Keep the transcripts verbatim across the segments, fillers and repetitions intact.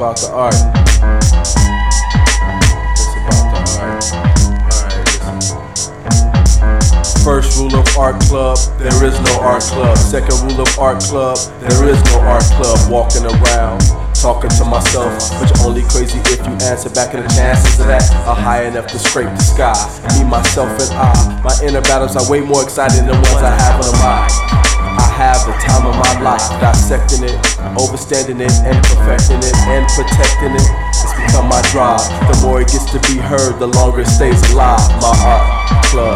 about the art. It's about the art. Alright, listen. First rule of art club, there is no art club. Second rule of art club, there is no art club. Walking around, talking to myself, but you're only crazy if you answer back, and the chances of that are high enough to scrape the sky. Me, myself, and I, my inner battles are way more exciting than ones I have on the mind. I have the time of my life, dissecting it, overstanding it, and perfecting it, and protecting it. It's become my drive. The more it gets to be heard, the longer it stays alive. My art club.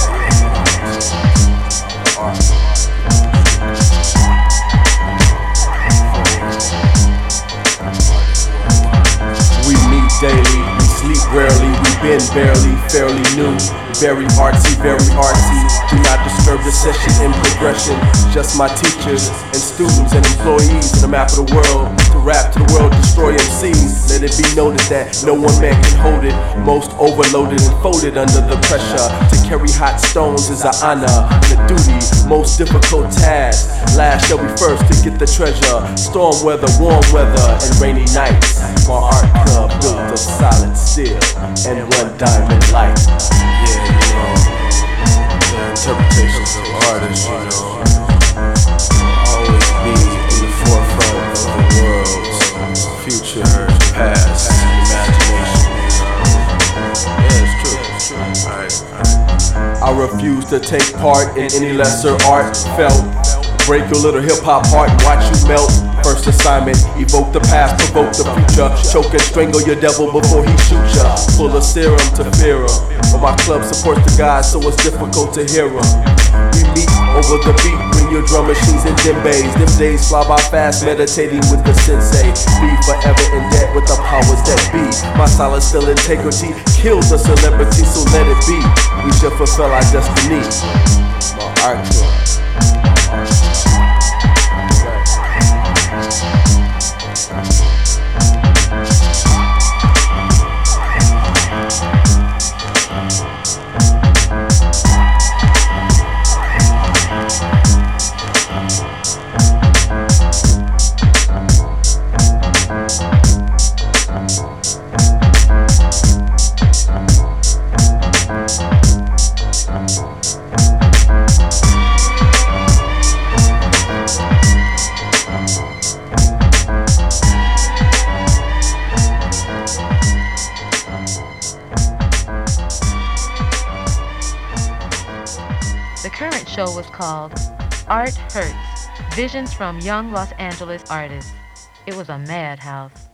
We meet daily, we sleep rarely, we been barely, fairly new. Very artsy, very artsy. Do not disturb the session in progression. Just my teachers and students and employees in the map of the world. To rap to the world, destroy M Cs. Let it be noted that no one man can hold it. Most overloaded and folded under the pressure. To carry hot stones is an honor and a duty. Most difficult task. Last shall be first to get the treasure. Storm weather, warm weather, and rainy nights. My art club built of solid steel and one diamond light. Yeah, you know, the interpretations of artists, you know, always be in the forefront of the world's future, past, imagination. Yeah, it's true, it's true. Alright, alright. I refuse to take part in any lesser art felt. Break your little hip-hop heart and watch you melt. First assignment, evoke the past, provoke the future. Choke and strangle your devil before he shoots ya. Full of serum to fear him. But my club supports the guys, so it's difficult to hear him. We meet over the beat, bring your drum machines and djembes. Them days fly by fast, meditating with the sensei. Be forever in debt with the powers that be. My silence still integrity kills a celebrity, so let it be. We shall fulfill our destiny. My art club. The current show was called Art Hurts, Visions from Young Los Angeles Artists. It was a madhouse.